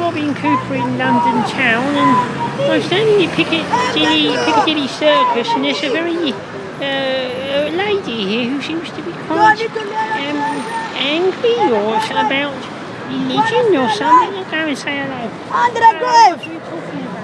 Robin Cooper in London town, and I'm standing at Piccadilly Circus, and there's a very lady here who seems to be quite angry or about religion or something. I'll go and say hello. Under the grave! What are you talking about?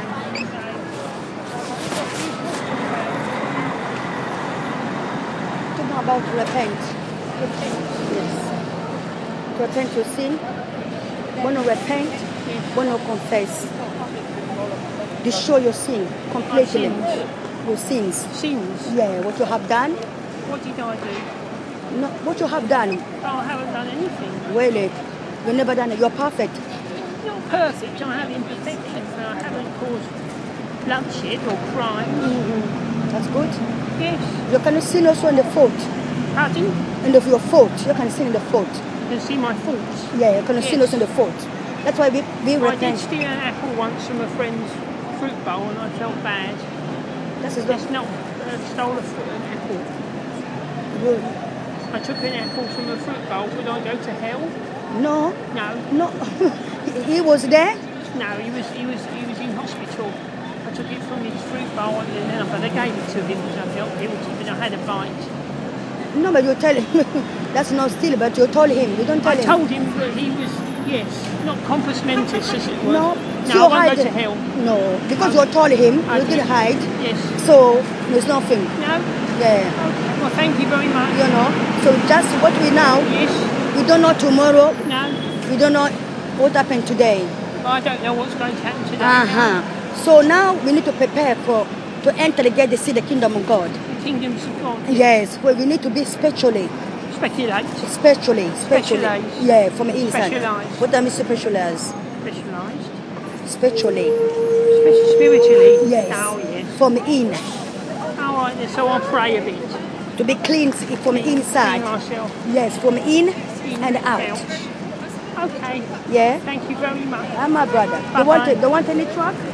Talking about repent. Yes. Repent your sin. When you repent, when you confess. Destroy your sin completely. Your sins. Sins? Yeah, what you have done. What did I do? No, what you have done. Oh, I haven't done anything. Really? You never done it. You're perfect. Not perfect. I have imperfections. I haven't caused bloodshed or crime. That's good. Yes. You can sin also in the fault. Pardon? In your fault. You can sin in the fault. You can see my faults. Yeah, you can sin also in the fault. That's why we repent. I did steal an apple once from a friend's fruit bowl and I felt bad. That's not stole an apple. Good. I took an apple from a fruit bowl. Would I go to hell? No. No. He was there? No, he was in hospital. I took it from his fruit bowl and then I gave it to him because I felt guilty, but I had a bite. No, but you tell him. That's not steal, but you told him. You don't tell him. I told him that he was, not compos mentis, as it were. No, I won't go to hell. No, because you told him, you didn't hide. Yes. So, there's nothing. No? Yeah. Okay. Well, thank you very much. You know, so just what we now, yes. We don't know tomorrow. No. We don't know what happened today. Well, I don't know what's going to happen today. No. So now we need to prepare to enter the gate to see the kingdom of God. The kingdoms of God? Yes, well, we need to be spiritually. Speculate? Spiritually. Specialise? Yeah, from inside. Specialise? What does mean specialise? Specialised? Spiritually. Spiritually? Yes. Oh, yes. From in. All right, so I'll pray a bit. To be clean from inside. Clean myself. Yes, from in and out. Okay. Yeah. Thank you very much. I'm my brother. Bye-bye. Don't want any truck? No.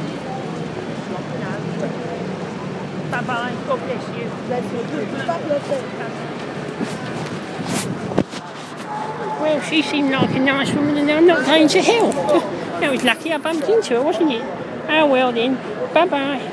Bye-bye. God bless you. Bless you. Stop yourself. Well, she seemed like a nice woman and I'm not going to hell. That was lucky I bumped into her, wasn't it? Oh well then. Bye-bye.